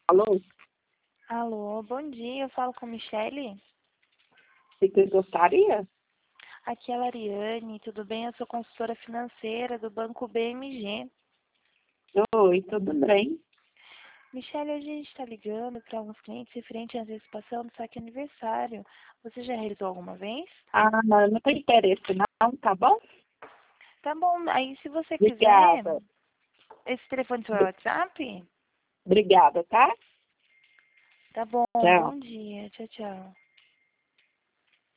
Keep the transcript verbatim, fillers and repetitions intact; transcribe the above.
Alô? Alô, bom dia, eu falo com Michele. Você gostaria? Aqui é a Lariane, tudo bem? Eu sou consultora financeira do Banco B M G. Oi, tudo bem? Michele, hoje a gente está ligando para alguns clientes referente à antecipação do saque aniversário. Você já realizou alguma vez? Ah, não, eu não tenho interesse não, tá bom? Tá bom, aí se você quiser, Obrigada. esse telefone do seu WhatsApp? Obrigada, tá? Tá bom, Tchau. bom dia, tchau, tchau.